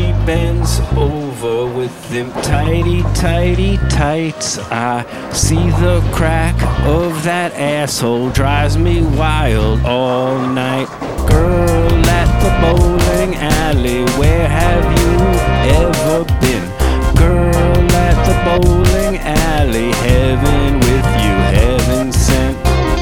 she bends over with them tighty, tighty tights. I see the crack of that asshole, drives me wild all night. Girl at the bowling alley, where have you ever been? Girl at the bowling alley, heaven with you, heaven sent.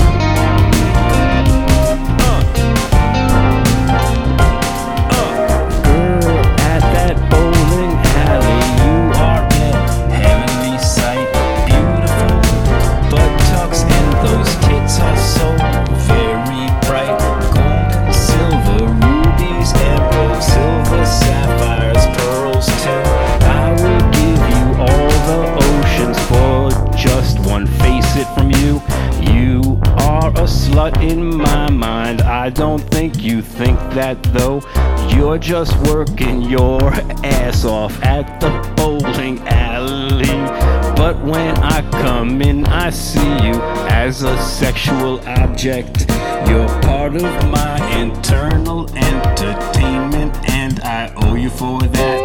From you, you are a slut in my mind. I don't think you think that though. You're just working your ass off at the bowling alley. But when I come in, I see you as a sexual object. You're part of my internal entertainment, and I owe you for that.